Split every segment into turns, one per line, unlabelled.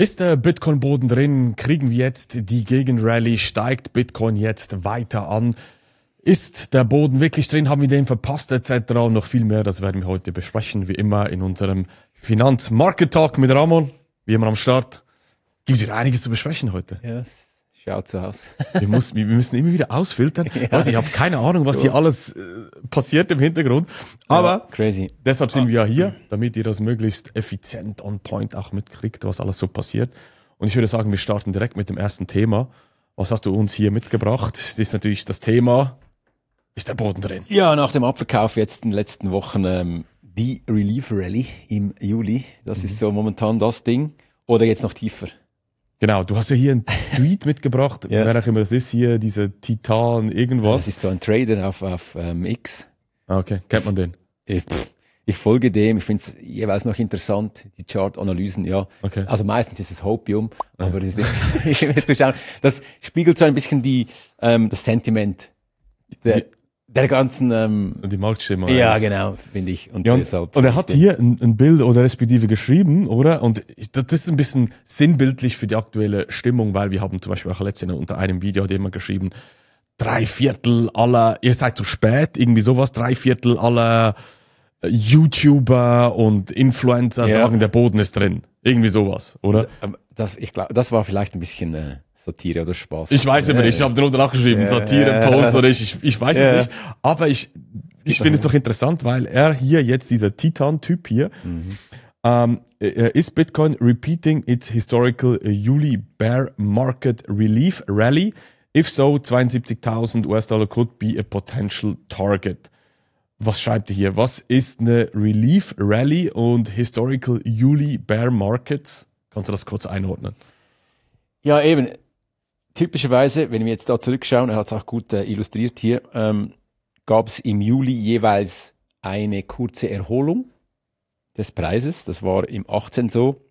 Ist der Bitcoin-Boden drin? Kriegen wir jetzt die Gegenrallye? Steigt Bitcoin jetzt weiter an? Ist der Boden wirklich drin? Haben wir den verpasst etc. Und noch viel mehr, das werden wir heute besprechen, wie immer in unserem Finanz-Market-Talk mit Ramon. Wie immer am Start. Gibt wieder einiges zu besprechen heute.
Ja, es schaut so aus.
Wir müssen immer wieder ausfiltern. Ja. Leute, ich habe keine Ahnung, was hier alles passiert im Hintergrund. Aber
ja, crazy.
Deshalb sind wir ja hier, damit ihr das möglichst effizient on point auch mitkriegt, was alles so passiert. Und ich würde sagen, wir starten direkt mit dem ersten Thema. Was hast du uns hier mitgebracht? Das ist natürlich das Thema, ist der Boden drin?
Ja, nach dem Abverkauf jetzt in den letzten Wochen die Relief Rally im Juli. Das ist so momentan das Ding. Oder jetzt noch tiefer?
Genau, du hast ja hier einen Tweet mitgebracht,
Ja.
wer auch immer das ist hier, diese Titan irgendwas.
Das ist so ein Trader auf X.
Ah, okay, kennt man den?
Ich folge dem, ich finde es jeweils noch interessant, die Chart-Analysen, ja.
Okay.
Also meistens ist es Hopium, aber das ist zu schauen. Das spiegelt so ein bisschen das Sentiment der ganzen...
Die Marktstimmung.
ja,
eigentlich.
genau, finde ich. Und
Ja,
deshalb
und er hat hier ein Bild oder respektive geschrieben, oder? Und das ist ein bisschen sinnbildlich für die aktuelle Stimmung, weil wir haben zum Beispiel auch letztens unter einem Video hat jemand geschrieben, 3/4 aller, ihr seid zu spät, irgendwie sowas, 3/4 aller YouTuber und Influencer sagen, der Boden ist drin. Irgendwie sowas, oder?
ich glaube, das war vielleicht ein bisschen Satire oder Spaß.
Ich weiß immer nicht, ich habe darunter nachgeschrieben, Satire-Post oder ich weiß es nicht. Aber ich finde es doch interessant, weil er hier jetzt, dieser Titan-Typ hier, ist Bitcoin repeating its historical Juli bear market relief rally? If so, 72.000 US-Dollar could be a potential target. Was schreibt er hier? Was ist eine Relief Rally und Historical Juli Bear Markets? Kannst du das kurz einordnen?
Ja, eben. Typischerweise, wenn wir jetzt da zurückschauen, er hat es auch gut illustriert hier, gab es im Juli jeweils eine kurze Erholung des Preises. Das war im 18 so,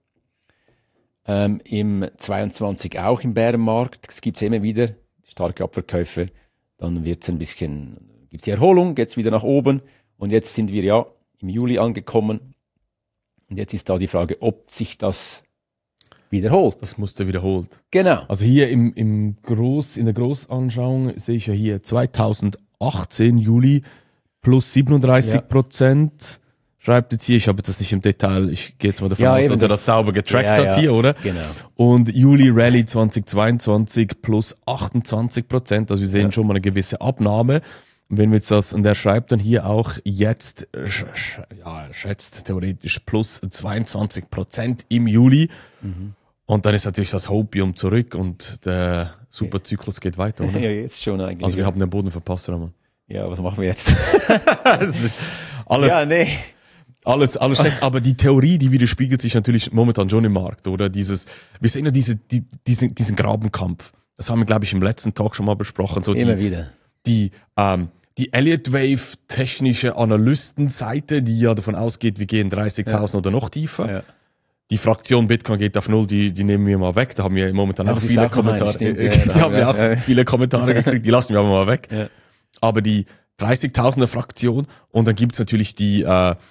im 22 auch im Bärenmarkt. Es gibt immer wieder starke Abverkäufe. Dann wird es ein bisschen, gibt es die Erholung, geht es wieder nach oben. Und jetzt sind wir ja im Juli angekommen. Und jetzt ist da die Frage, ob sich das wiederholt.
Das musste wiederholt.
Genau.
Also hier in der Großanschauung sehe ich ja hier 2018 Juli plus 37%. Schreibt jetzt hier, ich habe das nicht im Detail, ich gehe jetzt mal davon aus, dass er das sauber getrackt hat hier, oder?
Genau.
Und Juli Rally 2022 plus 28%, also wir sehen schon mal eine gewisse Abnahme. Und wenn wir jetzt das, und er schreibt dann hier auch jetzt, schätzt theoretisch plus 22% im Juli. Und dann ist natürlich das Hopium zurück und der Superzyklus geht weiter, oder?
Ja, jetzt schon eigentlich.
Also wir haben den Boden verpasst, Ramon.
Ja, was machen wir jetzt?
Das ist alles,
Ja, nee.
alles schlecht, aber die Theorie, die widerspiegelt sich natürlich momentan schon im Markt, oder? Wir sehen ja diesen Grabenkampf. Das haben wir, glaube ich, im letzten Talk schon mal besprochen. So
Immer wieder.
Die Elliott Wave technische Analystenseite, die ja davon ausgeht, wir gehen 30.000 oder noch tiefer.
Ja.
Die Fraktion Bitcoin geht auf Null, die nehmen wir mal weg. Da haben wir momentan auch
das ist
viele
auch gemein,
Kommentare.
stimmt, ja,
Da haben wir auch viele Kommentare gekriegt, die lassen wir aber mal weg.
Ja.
Aber die 30.000er Fraktion und dann gibt's natürlich die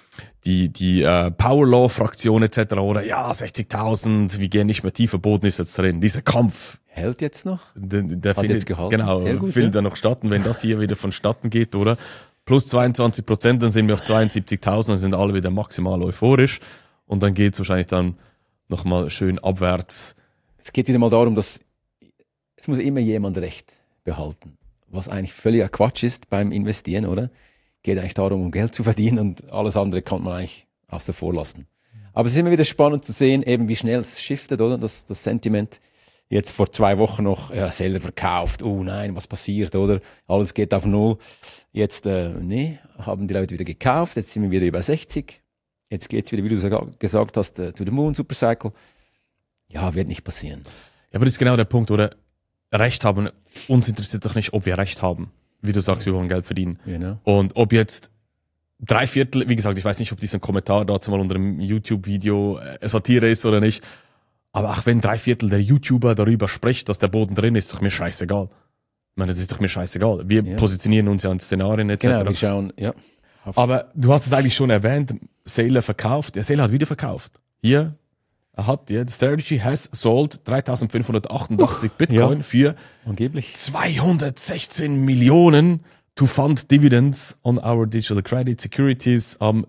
Powerlaw-Fraktion etc. Oder ja, 60.000, wir gehen nicht mehr tiefer, Boden ist jetzt drin. Dieser Kampf.
Hält jetzt noch?
Der
Hat
findet,
jetzt gehalten.
genau,
Sehr gut,
findet dann noch statt. Und wenn das hier wieder vonstatten geht, oder? Plus 22%, dann sind wir auf 72.000, dann sind alle wieder maximal euphorisch. Und dann geht's wahrscheinlich dann nochmal schön abwärts.
Es geht wieder mal darum, dass es muss immer jemand Recht behalten. Was eigentlich völliger Quatsch ist beim Investieren, oder? Geht eigentlich darum, um Geld zu verdienen und alles andere kann man eigentlich außer vor lassen. Aber es ist immer wieder spannend zu sehen, eben wie schnell es shiftet, oder? Das Sentiment. Jetzt vor 2 Wochen noch, Seller verkauft, oh nein, was passiert, oder? Alles geht auf Null. Jetzt, haben die Leute wieder gekauft, jetzt sind wir wieder über 60. Jetzt geht's wieder, wie du gesagt hast, to the moon, Supercycle. Ja, wird nicht passieren.
Ja, aber das ist genau der Punkt, oder? Recht haben, uns interessiert doch nicht, ob wir Recht haben. Wie du sagst, wir wollen Geld verdienen.
Genau.
Und ob jetzt 3/4, wie gesagt, ich weiß nicht, ob dieser Kommentar dazu mal unter einem YouTube-Video Satire ist oder nicht. Aber auch wenn 3/4 der YouTuber darüber spricht, dass der Boden drin ist, doch mir scheißegal. Ich meine, das ist doch mir scheißegal. Wir positionieren uns ja in Szenarien etc.
Genau, wir schauen, ja.
Aber du hast es eigentlich schon erwähnt, Saylor verkauft. Der Saylor hat wieder verkauft. Hier Er hat jetzt, Strategy has sold 3.588 Bitcoin für
angeblich
216 Millionen to fund dividends on our digital credit securities am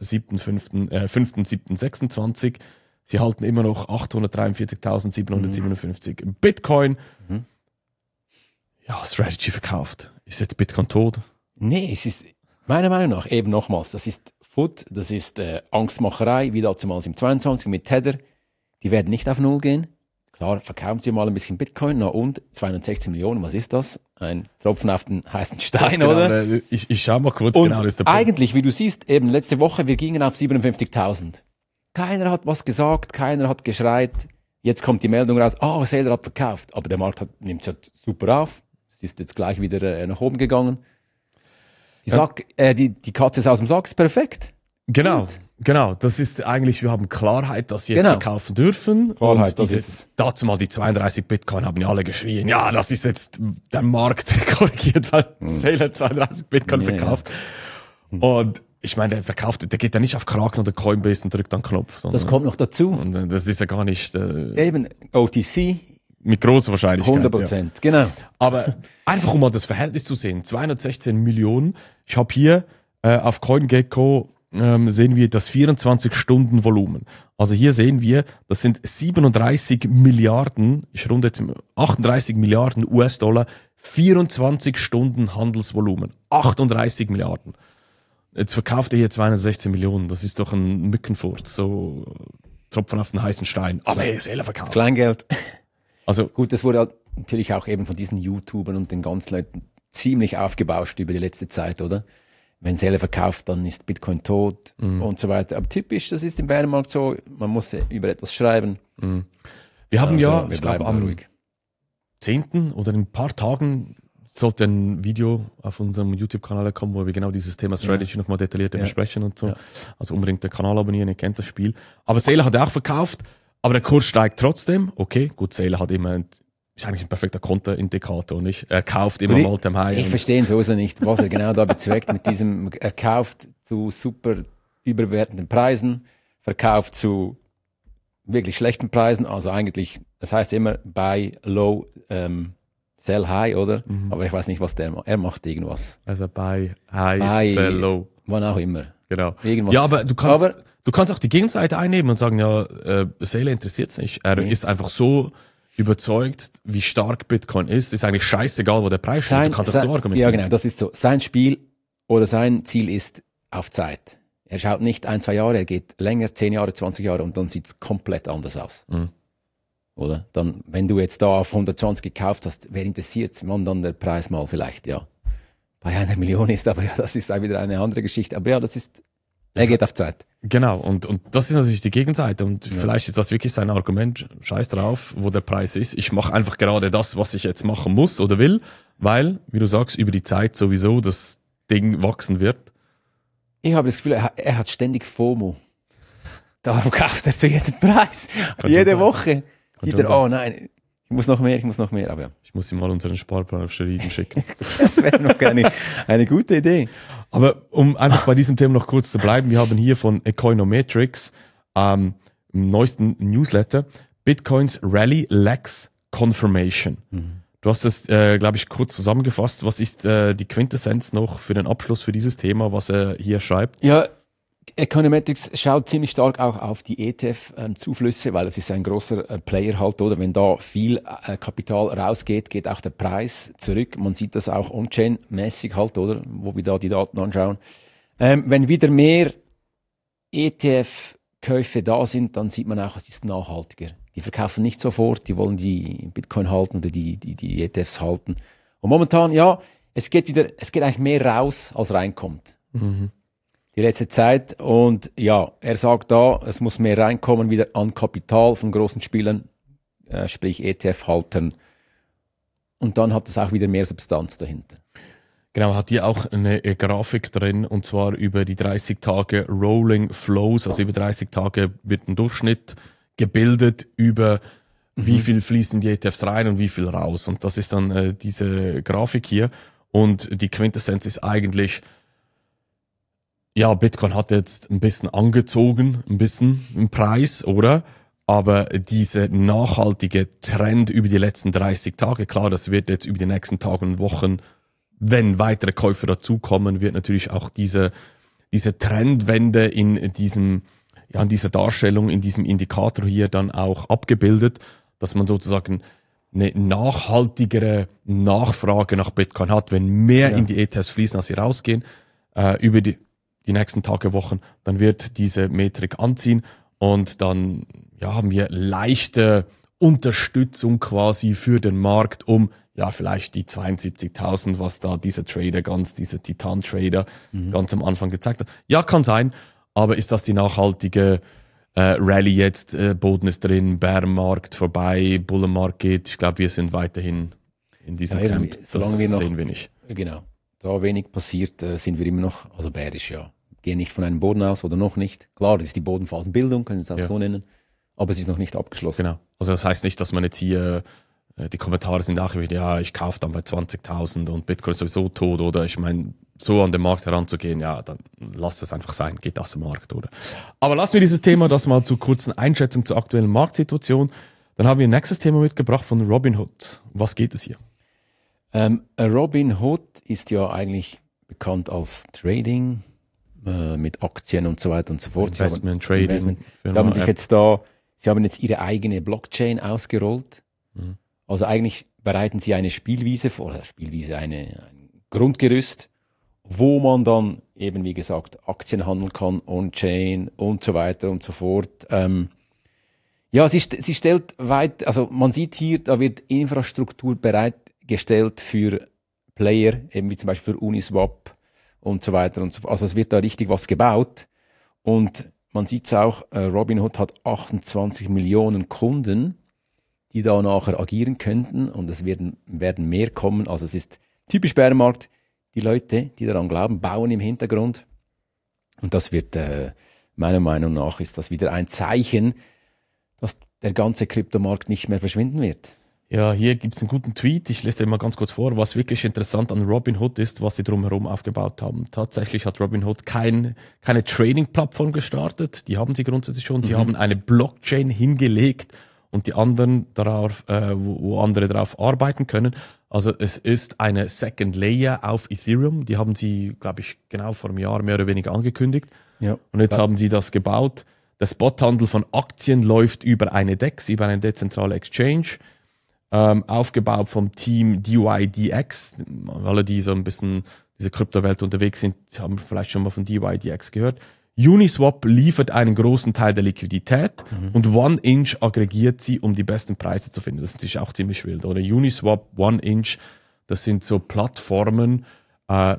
5.7.26. Sie halten immer noch 843.757 Bitcoin. Ja, Strategy verkauft. Ist jetzt Bitcoin tot?
Nee, es ist meiner Meinung nach eben nochmals, das ist FUD, das ist Angstmacherei, wie damals im 22 mit Tether. Die werden nicht auf Null gehen. Klar, verkaufen sie mal ein bisschen Bitcoin, na und 216 Millionen, was ist das? Ein Tropfen auf den heißen Stein,
genau,
oder?
Ich schau mal kurz,
Und
genau, das ist der Punkt.
eigentlich, wie du siehst, eben letzte Woche, wir gingen auf 57.000. Keiner hat was gesagt, keiner hat geschreit. Jetzt kommt die Meldung raus, Saylor hat verkauft. Aber der Markt nimmt es halt super auf. Es ist jetzt gleich wieder nach oben gegangen. Die Katze ist aus dem Sack, ist perfekt.
Genau. Das ist eigentlich, wir haben Klarheit, dass sie jetzt verkaufen dürfen.
Klarheit,
und dazu mal die 32 Bitcoin haben ja alle geschrien. Ja, das ist jetzt der Markt korrigiert, weil Saylor 32 Bitcoin verkauft. Und ich meine, der geht ja nicht auf Kraken oder Coinbase und drückt dann Knopf.
Das kommt noch dazu.
Und das ist ja gar nicht...
Eben, OTC.
Mit großer Wahrscheinlichkeit.
100%, genau.
Aber einfach um mal das Verhältnis zu sehen, 216 Millionen. Ich habe hier auf CoinGecko sehen wir das 24-Stunden-Volumen. Also hier sehen wir, das sind 37 Milliarden, ich runde jetzt 38 Milliarden US-Dollar, 24 Stunden Handelsvolumen. 38 Milliarden. Jetzt verkauft er hier 216 Millionen. Das ist doch ein Mückenfurz, so Tropfen auf den heißen Stein. Aber er ist verkauft.
Kleingeld.
Also
gut, das wurde halt natürlich auch eben von diesen YouTubern und den ganzen Leuten ziemlich aufgebauscht über die letzte Zeit, oder? Wenn Saylor verkauft, dann ist Bitcoin tot und so weiter. Aber typisch, das ist im Bärenmarkt so, man muss über etwas schreiben.
Wir haben
wir
ich glaube, am 10. oder in ein paar Tagen sollte ein Video auf unserem YouTube-Kanal kommen, wo wir genau dieses Thema Strategy nochmal detaillierter besprechen und so.
Ja.
Also unbedingt den Kanal abonnieren, ihr kennt das Spiel. Aber Saylor hat auch verkauft, aber der Kurs steigt trotzdem. Okay, gut, Saylor hat immer... Ist eigentlich ein perfekter Konterindikator, nicht? Er kauft immer am All-Time High.
Ich verstehe ihn sowieso nicht, was er genau da bezweckt mit diesem, er kauft zu super überbewertenden Preisen, verkauft zu wirklich schlechten Preisen, also eigentlich, das heißt immer buy low, sell high, oder? Aber ich weiß nicht, was er macht irgendwas.
Also buy high, sell low.
Wann auch immer.
Genau.
Irgendwas.
Ja, aber du kannst auch die Gegenseite einnehmen und sagen, ja, Saylor interessiert es nicht. Er ist einfach so überzeugt, wie stark Bitcoin ist eigentlich scheißegal, wo der Preis steht. Du kannst das so argumentieren.
Ja, genau, das ist so. Sein Spiel oder sein Ziel ist auf Zeit. Er schaut nicht 1-2 Jahre, er geht länger, 10 Jahre, 20 Jahre und dann sieht es komplett anders aus. Oder? Dann, wenn du jetzt da auf 120 gekauft hast, wer interessiert es, wann dann der Preis mal vielleicht, bei 1 Million ist, aber das ist auch wieder eine andere Geschichte. Aber er geht auf Zeit.
Genau, und das ist natürlich die Gegenseite und vielleicht ist das wirklich sein Argument, scheiß drauf, wo der Preis ist. Ich mache einfach gerade das, was ich jetzt machen muss oder will, weil, wie du sagst, über die Zeit sowieso das Ding wachsen wird.
Ich habe das Gefühl, er hat ständig FOMO. Darum kauft er zu jedem Preis. Jede Woche. Wieder, nein, ich muss noch mehr, aber ja.
Ich muss ihm mal unseren Sparplan auf Scherieden schicken.
Das wäre noch eine gute Idee.
Aber um einfach bei diesem Thema noch kurz zu bleiben, wir haben hier von Econometrics im neuesten Newsletter Bitcoins Rally Lacks Confirmation. Du hast das, glaube ich, kurz zusammengefasst. Was ist die Quintessenz noch für den Abschluss für dieses Thema, was er hier schreibt?
Ja, Econometrics schaut ziemlich stark auch auf die ETF-Zuflüsse, weil es ist ein großer Player halt, oder? Wenn da viel Kapital rausgeht, geht auch der Preis zurück. Man sieht das auch on-chain-mäßig halt, oder? Wo wir da die Daten anschauen. Wenn wieder mehr ETF-Käufe da sind, dann sieht man auch, es ist nachhaltiger. Die verkaufen nicht sofort, die wollen die Bitcoin halten oder die ETFs halten. Und momentan, es geht eigentlich mehr raus, als reinkommt. Die letzte Zeit. Und er sagt da, es muss mehr reinkommen wieder an Kapital von großen Spielern, sprich ETF-Haltern. Und dann hat es auch wieder mehr Substanz dahinter.
Genau, hat hier auch eine Grafik drin, und zwar über die 30 Tage Rolling Flows, also über 30 Tage wird ein Durchschnitt gebildet über wie viel fließen die ETFs rein und wie viel raus. Und das ist dann diese Grafik hier. Und die Quintessenz ist eigentlich, Bitcoin hat jetzt ein bisschen angezogen, ein bisschen im Preis, oder? Aber diese nachhaltige Trend über die letzten 30 Tage, klar, das wird jetzt über die nächsten Tage und Wochen, wenn weitere Käufer dazukommen, wird natürlich auch diese Trendwende in dieser Darstellung, in diesem Indikator hier dann auch abgebildet, dass man sozusagen eine nachhaltigere Nachfrage nach Bitcoin hat, wenn mehr in die ETFs fließen, als sie rausgehen, über die nächsten Tage, Wochen, dann wird diese Metrik anziehen und dann haben wir leichte Unterstützung quasi für den Markt, um vielleicht die 72.000, was da dieser Titan-Trader ganz am Anfang gezeigt hat. Ja, kann sein, aber ist das die nachhaltige Rallye jetzt? Boden ist drin, Bärenmarkt vorbei, Bullenmarkt geht. Ich glaube, wir sind weiterhin in diesem Camp. Das sehen wir nicht.
Genau. Da wenig passiert, sind wir immer noch, also bärisch, ja. Gehen nicht von einem Boden aus oder noch nicht. Klar, das ist die Bodenphasenbildung, können wir es auch so nennen. Aber es ist noch nicht abgeschlossen.
Genau. Also das heißt nicht, dass man jetzt hier, die Kommentare sind auch wieder, ich kaufe dann bei 20.000 und Bitcoin ist sowieso tot, oder ich meine, so an den Markt heranzugehen, dann lasst es einfach sein, geht aus dem Markt, oder? Aber lassen wir dieses Thema, das mal zur kurzen Einschätzung zur aktuellen Marktsituation. Dann haben wir ein nächstes Thema mitgebracht von Robinhood. Was geht es hier?
Robinhood ist ja eigentlich bekannt als Trading mit Aktien und so weiter und so fort.
Trading.
Sie haben jetzt ihre eigene Blockchain ausgerollt. Mhm. Also eigentlich bereiten sie eine Spielwiese vor, ein Grundgerüst, wo man dann eben, wie gesagt, Aktien handeln kann, On-Chain und so weiter und so fort. Sie stellt also man sieht hier, da wird Infrastruktur bereitgestellt für Player, eben wie zum Beispiel für Uniswap und so weiter und so fort. Also es wird da richtig was gebaut. Und man sieht es auch, Robinhood hat 28 Millionen Kunden, die da nachher agieren könnten, und es werden mehr kommen. Also es ist typisch Bärenmarkt. Die Leute, die daran glauben, bauen im Hintergrund. Und das wird, meiner Meinung nach, ist das wieder ein Zeichen, dass der ganze Kryptomarkt nicht mehr verschwinden wird.
Ja, hier gibt es einen guten Tweet. Ich lese dir mal ganz kurz vor. Was wirklich interessant an Robinhood ist, was sie drumherum aufgebaut haben. Tatsächlich hat Robinhood keine Trading-Plattform gestartet. Die haben sie grundsätzlich schon. Sie haben eine Blockchain hingelegt und die anderen darauf, wo andere darauf arbeiten können. Also es ist eine Second Layer auf Ethereum. Die haben sie, glaube ich, genau vor einem Jahr mehr oder weniger angekündigt. Ja. Und jetzt haben sie das gebaut. Der Spothandel von Aktien läuft über eine DEX, über eine dezentrale Exchange. Aufgebaut vom Team DYDX. Alle, die so ein bisschen diese Kryptowelt unterwegs sind, haben vielleicht schon mal von DYDX gehört. Uniswap liefert einen großen Teil der Liquidität und OneInch aggregiert sie, um die besten Preise zu finden. Das ist natürlich auch ziemlich wild. Oder Uniswap, OneInch, das sind so Plattformen, halt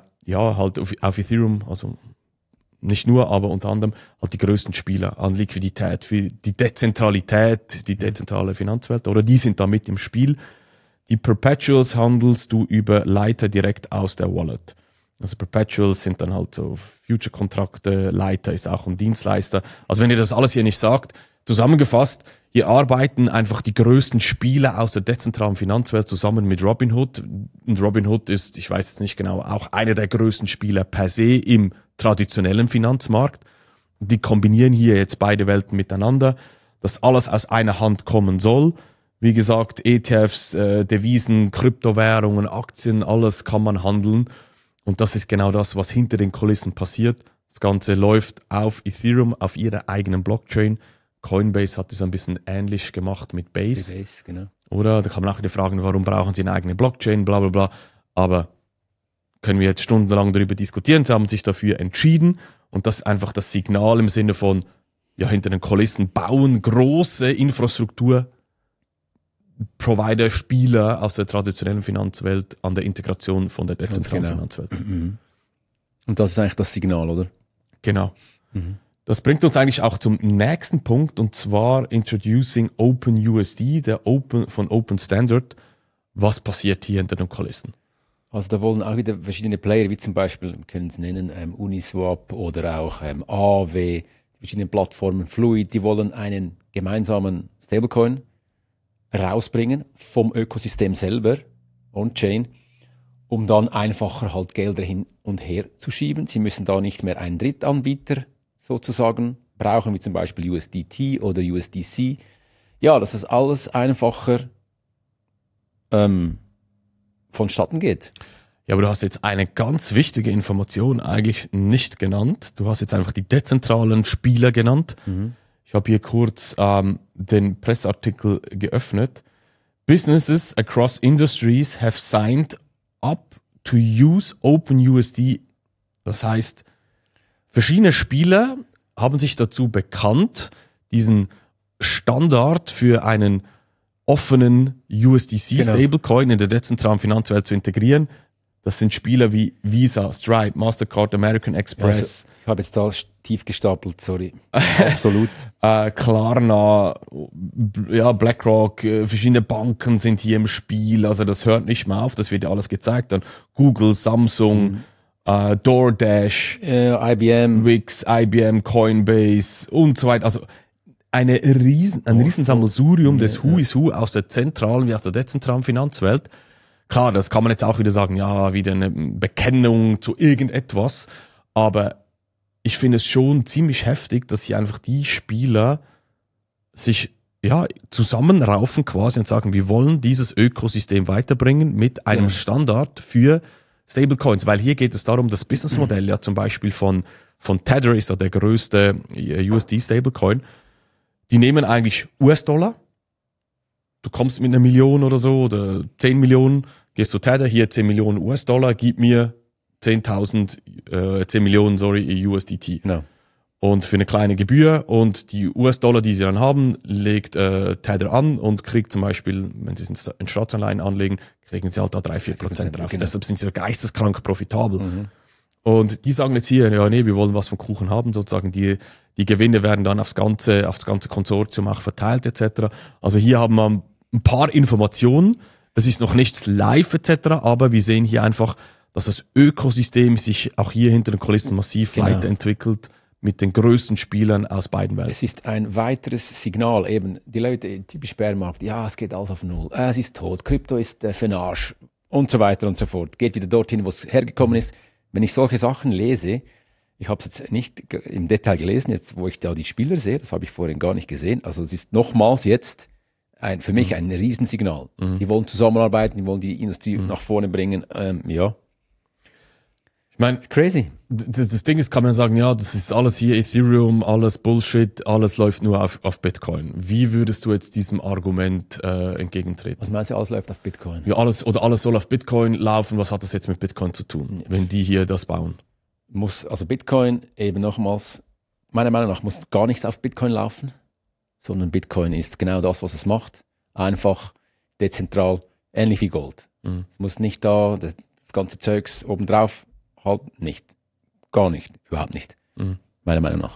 auf Ethereum, also nicht nur, aber unter anderem halt die größten Spieler an Liquidität für die Dezentralität, die dezentrale Finanzwelt, oder die sind da mit im Spiel. Die Perpetuals handelst du über Leiter direkt aus der Wallet. Also Perpetuals sind dann halt so Future-Kontrakte, Leiter ist auch ein Dienstleister. Also wenn ihr das alles hier nicht sagt, zusammengefasst, hier arbeiten einfach die größten Spieler aus der dezentralen Finanzwelt zusammen mit Robinhood. Und Robinhood ist, ich weiß jetzt nicht genau, auch einer der größten Spieler per se im traditionellen Finanzmarkt. Die kombinieren hier jetzt beide Welten miteinander, dass alles aus einer Hand kommen soll. Wie gesagt, ETFs, Devisen, Kryptowährungen, Aktien, alles kann man handeln. Und das ist genau das, was hinter den Kulissen passiert. Das Ganze läuft auf Ethereum, auf ihrer eigenen Blockchain. Coinbase hat es ein bisschen ähnlich gemacht mit Base.
Base, genau.
Oder? Da kann man auch wieder fragen, warum brauchen sie eine eigene Blockchain, bla bla bla. Aber können wir jetzt stundenlang darüber diskutieren. Sie haben sich dafür entschieden. Und das ist einfach das Signal im Sinne von, ja, hinter den Kulissen bauen große Infrastruktur Provider, Spieler aus der traditionellen Finanzwelt an der Integration von der dezentralen Finanzwelt.
Mhm. Und das ist eigentlich das Signal, oder?
Genau. Mhm. Das bringt uns eigentlich auch zum nächsten Punkt, und zwar Introducing OpenUSD, von Open Standard. Was passiert hier hinter den Kulissen?
Also da wollen auch wieder verschiedene Player, wie zum Beispiel, wir können es nennen, Uniswap oder auch Aave, die verschiedenen Plattformen, Fluid, die wollen einen gemeinsamen Stablecoin rausbringen vom Ökosystem selber, On-Chain, um dann einfacher halt Gelder hin und her zu schieben. Sie müssen da nicht mehr einen Drittanbieter sozusagen brauchen, wie zum Beispiel USDT oder USDC. Ja, dass das alles einfacher vonstatten geht.
Ja, aber du hast jetzt eine ganz wichtige Information eigentlich nicht genannt. Du hast jetzt einfach die dezentralen Spieler genannt. Ich habe hier kurz den Presseartikel geöffnet. Businesses across industries have signed up to use OpenUSD. Das heißt, verschiedene Spieler haben sich dazu bekannt, diesen Standard für einen offenen USDC-Stablecoin in der dezentralen Finanzwelt zu integrieren. Das sind Spieler wie Visa, Stripe, Mastercard, American Express.
Also, ich habe jetzt da tief gestapelt, sorry. Absolut.
Klarna, ja, BlackRock, verschiedene Banken sind hier im Spiel. Also das hört nicht mehr auf, das wird ja alles gezeigt. Dann Google, Samsung, DoorDash,
IBM,
Wix, IBM, Coinbase und so weiter. Also ein Riesensammelsurium des Who is Who aus der zentralen wie aus der dezentralen Finanzwelt. Klar, das kann man jetzt auch wieder sagen, ja, wieder eine Bekennung zu irgendetwas. Aber ich finde es schon ziemlich heftig, dass hier einfach die Spieler sich zusammenraufen quasi und sagen, wir wollen dieses Ökosystem weiterbringen mit einem Standard für Stablecoins. Weil hier geht es darum, das Businessmodell ja zum Beispiel von Tether ist ja der größte USD-Stablecoin. Die nehmen eigentlich US-Dollar. Du kommst mit 1 Million oder so oder 10 Millionen, gehst zu Tether, hier 10 Millionen US-Dollar, gib mir 10 Millionen, USDT.
Genau.
Und für eine kleine Gebühr und die US-Dollar, die sie dann haben, legt Tether an und kriegt zum Beispiel, wenn sie es in Staatsanleihen anlegen, kriegen sie halt da 3-4% drauf. Genau. Deshalb sind sie geisteskrank profitabel. Und die sagen jetzt hier, ja, nee, wir wollen was vom Kuchen haben, sozusagen die Gewinne werden dann aufs ganze Konsortium auch verteilt, etc. Also hier haben wir ein paar Informationen, das ist noch nichts live, etc., aber wir sehen hier einfach, dass das Ökosystem sich auch hier hinter den Kulissen massiv weiterentwickelt mit den größten Spielern aus beiden Welten.
Es ist ein weiteres Signal, eben, die Leute, typisch Bärmarkt, ja, es geht alles auf Null, es ist tot, Krypto ist für den Arsch und so weiter und so fort. Geht wieder dorthin, wo es hergekommen ist. Wenn ich solche Sachen lese, ich habe es jetzt nicht im Detail gelesen, jetzt wo ich da die Spieler sehe, das habe ich vorhin gar nicht gesehen, also es ist nochmals jetzt für mich ein Riesensignal. Die wollen zusammenarbeiten, die wollen die Industrie nach vorne bringen, ja.
Ich meine,
crazy.
Das Ding ist, kann man sagen, ja, das ist alles hier Ethereum, alles Bullshit, alles läuft nur auf Bitcoin. Wie würdest du jetzt diesem Argument entgegentreten?
Was meinst du, alles läuft auf Bitcoin?
Ja, alles soll auf Bitcoin laufen. Was hat das jetzt mit Bitcoin zu tun, wenn die hier das bauen?
Also Bitcoin, eben nochmals, meiner Meinung nach muss gar nichts auf Bitcoin laufen, sondern Bitcoin ist genau das, was es macht. Einfach, dezentral, ähnlich wie Gold. Es muss nicht da, das ganze Zeugs obendrauf, halt nicht. Gar nicht, überhaupt nicht. Meiner Meinung nach.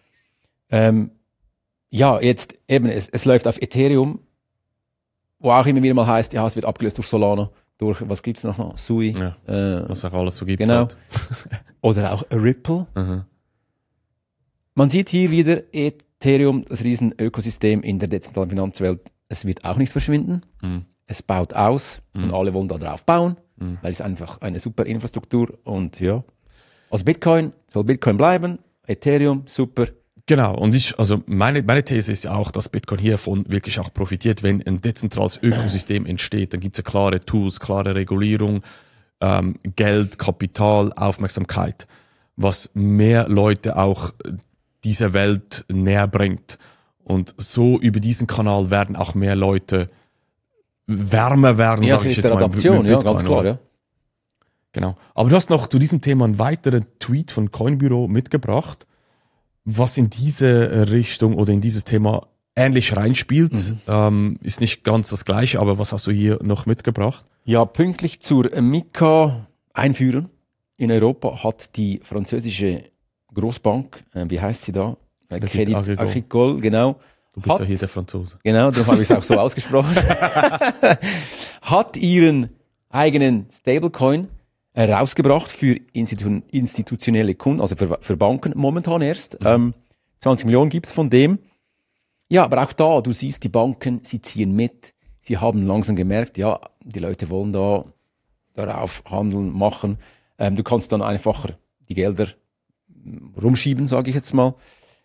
Ja, jetzt eben, es läuft auf Ethereum, wo auch immer wieder mal heißt, ja, es wird abgelöst durch Solana, durch, was gibt's noch? Sui.
Ja, was auch alles so gibt.
Genau.
Halt.
Oder auch Ripple. Man sieht hier wieder Ethereum, das Riesen-Ökosystem in der dezentralen Finanzwelt. Es wird auch nicht verschwinden. Es baut aus und alle wollen da drauf bauen, weil es einfach eine super Infrastruktur und ja. Also Bitcoin soll Bitcoin bleiben, Ethereum, super.
Genau, und meine These ist ja auch, dass Bitcoin hiervon wirklich auch profitiert, wenn ein dezentrales Ökosystem entsteht, dann gibt es ja klare Tools, klare Regulierung, Geld, Kapital, Aufmerksamkeit, was mehr Leute auch dieser Welt näher bringt. Und so über diesen Kanal werden auch mehr Leute wärmer werden,
ja,
sage ich jetzt
mal. Adaption, ja, ganz klar, ja.
Genau. Aber du hast noch zu diesem Thema einen weiteren Tweet von Coinbüro mitgebracht, was in diese Richtung oder in dieses Thema ähnlich reinspielt. Ist nicht ganz das Gleiche, aber was hast du hier noch mitgebracht?
Ja, pünktlich zur Mika-Einführung in Europa hat die französische Großbank, wie heißt sie da? Credit Agricole, genau.
Du bist ja hier der Franzose.
Genau, darum habe ich es auch so ausgesprochen. Hat ihren eigenen Stablecoin rausgebracht für institutionelle Kunden, also für Banken momentan erst. 20 Millionen gibt's von dem. Ja, aber auch da, du siehst, die Banken, sie ziehen mit. Sie haben langsam gemerkt, ja, die Leute wollen darauf handeln, machen. Du kannst dann einfacher die Gelder rumschieben, sage ich jetzt mal.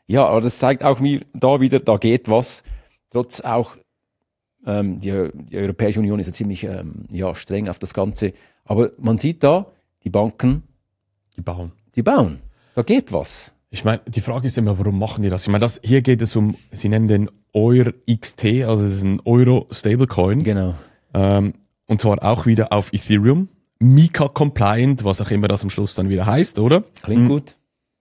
Ja, aber das zeigt auch mir da wieder, da geht was. Trotz auch, die Europäische Union ist ja ziemlich streng auf das Ganze. Aber man sieht da, die Banken,
Die bauen.
die bauen. Da geht was.
Ich meine, die Frage ist immer, warum machen die das? Ich meine, hier geht es um, sie nennen den EUR-XT, also es ist ein Euro-Stablecoin.
Genau.
Und zwar auch wieder auf Ethereum. Mika-compliant, was auch immer das am Schluss dann wieder heißt, oder?
Klingt gut.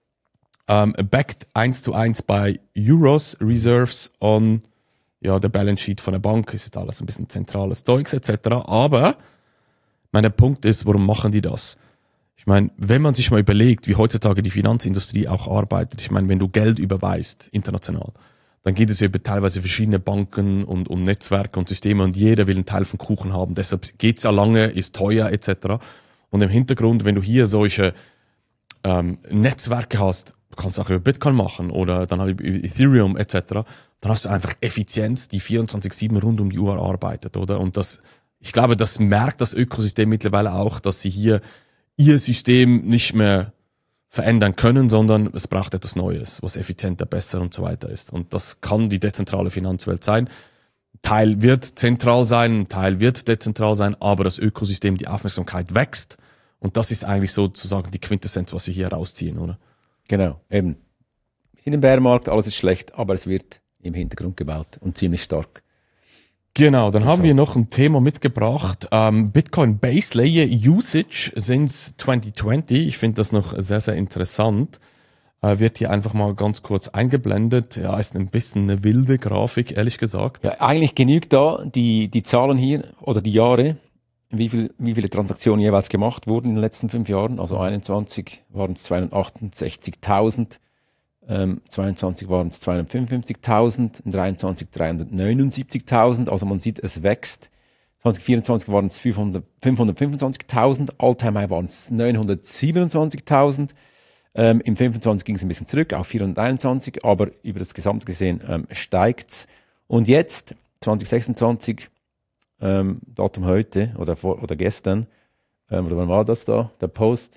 Backed 1:1 bei Euros Reserves on der Balance Sheet von der Bank. Ist jetzt alles ein bisschen zentrales Zeugs etc. Aber der Punkt ist, warum machen die das? Ich meine, wenn man sich mal überlegt, wie heutzutage die Finanzindustrie auch arbeitet, ich meine, wenn du Geld überweist, international, dann geht es ja über teilweise verschiedene Banken und Netzwerke und Systeme und jeder will einen Teil vom Kuchen haben. Deshalb geht's ja lange, ist teuer etc. Und im Hintergrund, wenn du hier solche Netzwerke hast, du kannst auch über Bitcoin machen oder dann über Ethereum etc., dann hast du einfach Effizienz, die 24/7 rund um die Uhr arbeitet, oder? Und ich glaube, das merkt das Ökosystem mittlerweile auch, dass sie hier ihr System nicht mehr verändern können, sondern es braucht etwas Neues, was effizienter, besser und so weiter ist. Und das kann die dezentrale Finanzwelt sein. Ein Teil wird zentral sein, ein Teil wird dezentral sein, aber das Ökosystem, die Aufmerksamkeit wächst. Und das ist eigentlich sozusagen die Quintessenz, was wir hier rausziehen, oder?
Genau, eben. Wir sind im Bärmarkt, alles ist schlecht, aber es wird im Hintergrund gebaut und ziemlich stark.
Genau, dann haben wir noch ein Thema mitgebracht. Bitcoin Base Layer Usage since 2020. Ich finde das noch sehr, sehr interessant. Wird hier einfach mal ganz kurz eingeblendet. Ja, ist ein bisschen eine wilde Grafik, ehrlich gesagt.
Ja, eigentlich genügt da die Zahlen hier oder die Jahre, wie viele Transaktionen jeweils gemacht wurden in den letzten 5 Jahren. Also 21 waren es 268.000. 22 waren es 255.000, 23 379.000, also man sieht, es wächst. 2024 waren es 525.000, All-Time High waren es 927.000. Im 25 ging es ein bisschen zurück auf 421, aber über das Gesamt gesehen steigt es. Und jetzt, 2026, Datum heute oder gestern, oder wann war das da, der Post?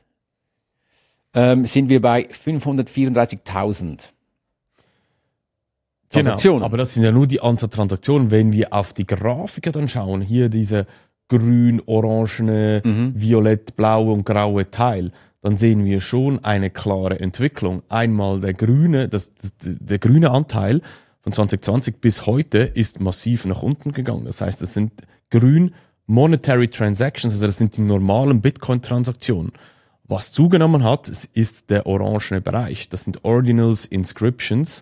Sind wir bei 534.000 Transaktionen.
Genau, aber das sind ja nur die Anzahl Transaktionen. Wenn wir auf die Grafiker dann schauen, hier diese grün, orangene, violett, blaue und graue Teil, dann sehen wir schon eine klare Entwicklung. Einmal der grüne Anteil von 2020 bis heute ist massiv nach unten gegangen. Das heißt, es sind grün Monetary Transactions, also das sind die normalen Bitcoin-Transaktionen. Was zugenommen hat, ist der orangene Bereich. Das sind Ordinals, Inscriptions.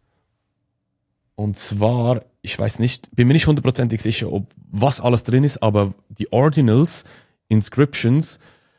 Und zwar, ich weiß nicht, bin mir nicht hundertprozentig sicher, was alles drin ist, aber die Ordinals, Inscriptions,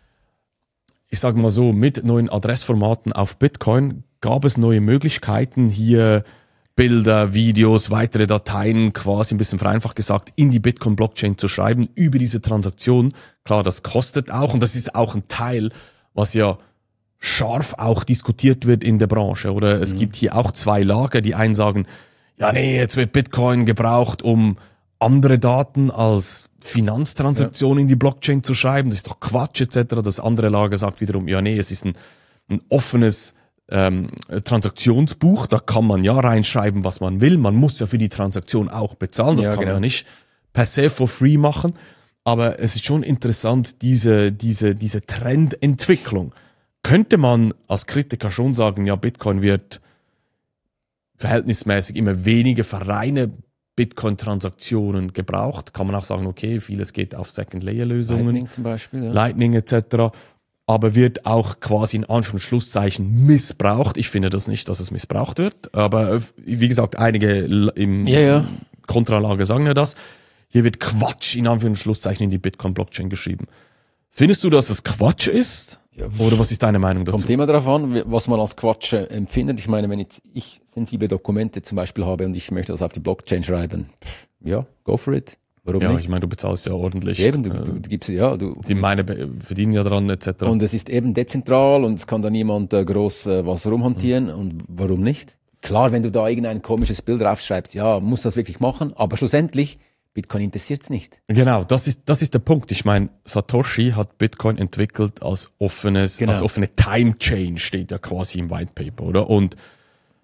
ich sage mal so, mit neuen Adressformaten auf Bitcoin gab es neue Möglichkeiten, hier Bilder, Videos, weitere Dateien quasi ein bisschen vereinfacht gesagt in die Bitcoin-Blockchain zu schreiben über diese Transaktion. Klar, das kostet auch und das ist auch ein Teil, was ja scharf auch diskutiert wird in der Branche. Oder es gibt hier auch 2 Lager, die einen sagen, ja nee, jetzt wird Bitcoin gebraucht, um andere Daten als Finanztransaktionen in die Blockchain zu schreiben. Das ist doch Quatsch etc. Das andere Lager sagt wiederum, ja nee, es ist ein offenes Transaktionsbuch, da kann man ja reinschreiben, was man will. Man muss ja für die Transaktion auch bezahlen. Das kann man ja nicht per se for free machen. Aber es ist schon interessant, diese Trendentwicklung. Könnte man als Kritiker schon sagen, ja, Bitcoin wird verhältnismäßig immer weniger für reine Bitcoin-Transaktionen gebraucht. Kann man auch sagen, okay, vieles geht auf Second-Layer-Lösungen.
Lightning zum Beispiel. Ja.
Lightning etc. Aber wird auch quasi in Anführungsschlusszeichen missbraucht. Ich finde das nicht, dass es missbraucht wird. Aber wie gesagt, einige im Kontralager sagen ja das. Hier wird Quatsch in Anführungszeichen in die Bitcoin-Blockchain geschrieben. Findest du, dass das Quatsch ist? Ja. Oder was ist deine Meinung dazu?
Kommt immer darauf an, was man als Quatsch empfindet. Ich meine, wenn ich sensible Dokumente zum Beispiel habe und ich möchte das auf die Blockchain schreiben, ja, go for it. Warum nicht?
Ich meine, du bezahlst ja ordentlich.
Eben, du gibst,
die meine verdienen ja dran, etc.
Und es ist eben dezentral und es kann da niemand groß was rumhantieren. Und warum nicht? Klar, wenn du da irgendein komisches Bild draufschreibst, ja, muss das wirklich machen, aber schlussendlich Bitcoin interessiert es nicht.
Genau, das ist der Punkt. Ich meine, Satoshi hat Bitcoin entwickelt als offene Time Chain, steht ja quasi im White Paper, oder? Und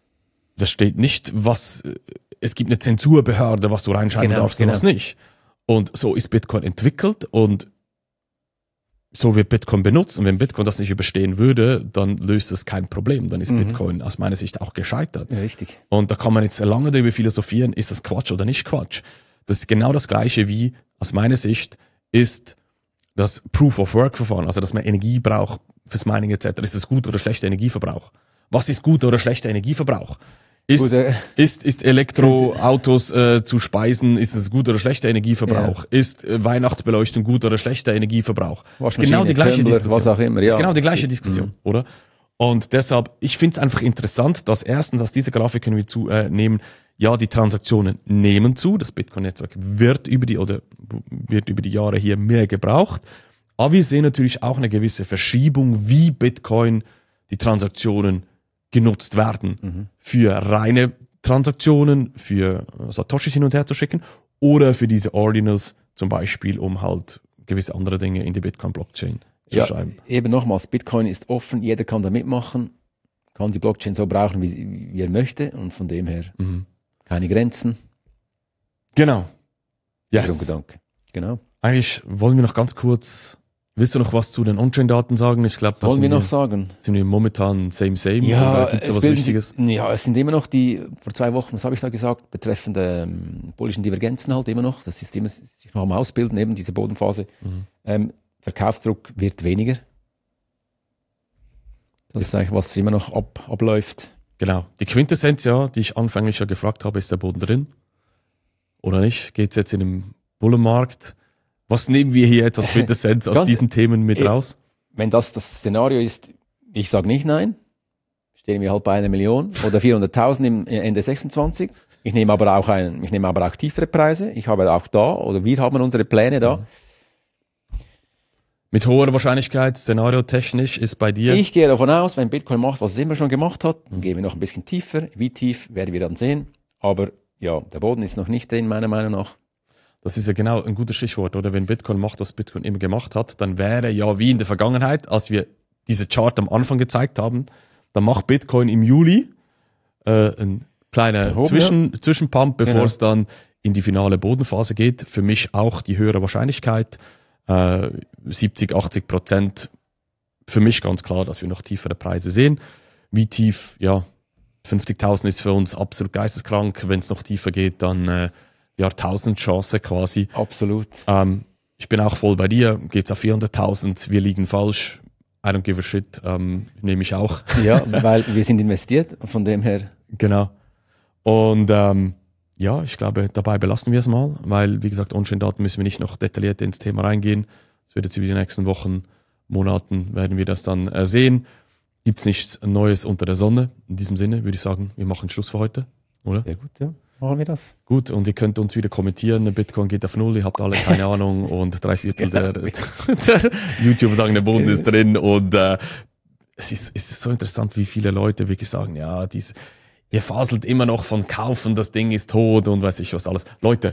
Das steht nicht, es gibt eine Zensurbehörde, was du reinschreiben darfst und was nicht. Und so ist Bitcoin entwickelt und so wird Bitcoin benutzt. Und wenn Bitcoin das nicht überstehen würde, dann löst es kein Problem. Dann ist Bitcoin aus meiner Sicht auch gescheitert.
Ja, richtig.
Und da kann man jetzt lange darüber philosophieren, ist das Quatsch oder nicht Quatsch. Das ist genau das Gleiche wie, aus meiner Sicht, ist das Proof-of-Work-Verfahren, also dass man Energie braucht fürs Mining etc. Ist es guter oder schlechter Energieverbrauch? Was ist guter oder schlechter Energieverbrauch? Ist Elektroautos zu speisen, ist es guter oder schlechter Energieverbrauch? Ja. Ist Weihnachtsbeleuchtung guter oder schlechter Energieverbrauch? Das ist genau die gleiche Diskussion.
Was auch immer, ja.
Das ist genau die gleiche Diskussion, oder? Und deshalb, ich finde es einfach interessant, dass erstens aus dieser Grafik können wir nehmen, ja, die Transaktionen nehmen zu, das Bitcoin-Netzwerk wird über die Jahre hier mehr gebraucht, aber wir sehen natürlich auch eine gewisse Verschiebung, wie Bitcoin die Transaktionen genutzt werden. Für reine Transaktionen, für Satoshis hin und her zu schicken oder für diese Ordinals zum Beispiel, um halt gewisse andere Dinge in die Bitcoin-Blockchain zu schreiben.
Eben nochmals, Bitcoin ist offen, jeder kann da mitmachen, kann die Blockchain so brauchen, wie er möchte und von dem her keine Grenzen.
Genau. Yes.
Gedanke. Genau.
Eigentlich wollen wir noch ganz kurz, willst du noch was zu den On-Chain-Daten sagen? Ich glaube, das
wollen wir noch sagen.
Sind wir momentan same?
Ja,
oder gibt es was Wichtiges?
Ja, es sind immer noch die, vor 2 Wochen, was habe ich da gesagt, betreffend bullischen Divergenzen halt immer noch. Das ist immer sich noch am Ausbilden, eben diese Bodenphase. Verkaufsdruck wird weniger. Das ist eigentlich, was immer noch abläuft.
Genau. Die Quintessenz, ja, die ich anfänglich ja gefragt habe, ist der Boden drin? Oder nicht? Geht es jetzt in einem Bullenmarkt? Was nehmen wir hier jetzt als Quintessenz aus diesen Themen mit raus?
Wenn das Szenario ist, ich sage nicht nein, stehen wir halt bei 1 Million oder 400.000 im Ende 26. Ich nehme aber auch tiefere Preise. Ich habe auch da, oder wir haben unsere Pläne da.
Mit hoher Wahrscheinlichkeit, szenariotechnisch, ist bei dir?
Ich gehe davon aus, wenn Bitcoin macht, was es immer schon gemacht hat, dann gehen wir noch ein bisschen tiefer. Wie tief, werden wir dann sehen. Aber ja, der Boden ist noch nicht drin, meiner Meinung nach.
Das ist ja genau ein gutes Stichwort, oder? Wenn Bitcoin macht, was Bitcoin immer gemacht hat, dann wäre ja wie in der Vergangenheit, als wir diese Chart am Anfang gezeigt haben, dann macht Bitcoin im Juli ein kleiner Zwischenpump, bevor es dann in die finale Bodenphase geht. Für mich auch die höhere Wahrscheinlichkeit. 70-80%. Für mich ganz klar, dass wir noch tiefere Preise sehen. Wie tief? Ja, 50.000 ist für uns absolut geisteskrank. Wenn es noch tiefer geht, dann Jahrtausendchance quasi.
Absolut.
Ich bin auch voll bei dir. Geht's auf 400.000? Wir liegen falsch. I don't give a shit. Nehme ich auch.
Ja, weil wir sind investiert. Von dem her.
Genau. Und ja, ich glaube, dabei belassen wir es mal, weil, wie gesagt, On-Chain-Daten müssen wir nicht noch detailliert ins Thema reingehen. Das wird jetzt über die nächsten Wochen, Monaten werden wir das dann sehen. Gibt's nichts Neues unter der Sonne. In diesem Sinne würde ich sagen, wir machen Schluss für heute, oder?
Sehr gut, ja. Machen wir das.
Gut, und ihr könnt uns wieder kommentieren, Bitcoin geht auf 0, ihr habt alle keine Ahnung und 3/4 der YouTuber sagen, der Boden ist drin und es ist so interessant, wie viele Leute wirklich sagen, ja, ihr faselt immer noch von kaufen, das Ding ist tot und weiß ich was alles. Leute,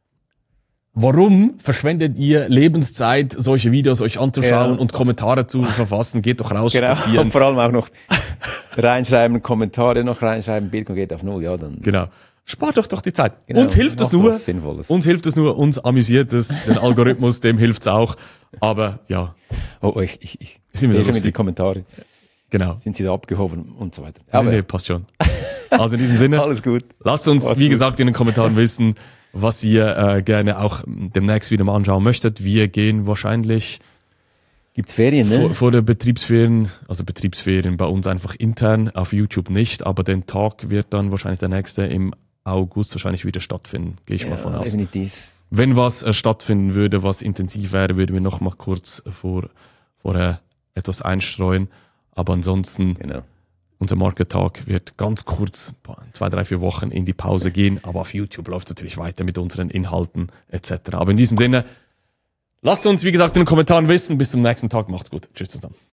warum verschwendet ihr Lebenszeit, solche Videos euch anzuschauen und Kommentare zu verfassen? Geht doch raus, spazieren.
Und vor allem auch noch reinschreiben, Kommentare noch reinschreiben, Bitcoin geht auf 0, ja dann.
Genau. Spart doch die Zeit. Genau. Uns hilft es nur. Uns amüsiert es, den Algorithmus, dem hilft es auch. Aber ja.
Oh, ich
sind wieder
schon mit die Kommentare.
Genau.
Sind sie da abgehoben und so weiter.
Aber nee, passt schon. Also in diesem Sinne,
alles gut.
Lasst uns, wie gesagt, in den Kommentaren wissen, was ihr gerne auch demnächst wieder mal anschauen möchtet. Wir gehen wahrscheinlich
gibt's Ferien, ne?
Vor der Betriebsferien, also Betriebsferien bei uns einfach intern, auf YouTube nicht, aber den Talk wird dann wahrscheinlich der nächste im August wahrscheinlich wieder stattfinden, gehe ich mal von aus.
Definitiv.
Wenn was stattfinden würde, was intensiv wäre, würden wir noch mal kurz vorher etwas einstreuen. Aber ansonsten, unser Market Talk wird ganz kurz, 2, 3, 4 Wochen in die Pause gehen. Aber auf YouTube läuft es natürlich weiter mit unseren Inhalten etc. Aber in diesem Sinne, lasst uns, wie gesagt, in den Kommentaren wissen. Bis zum nächsten Tag. Macht's gut. Tschüss zusammen.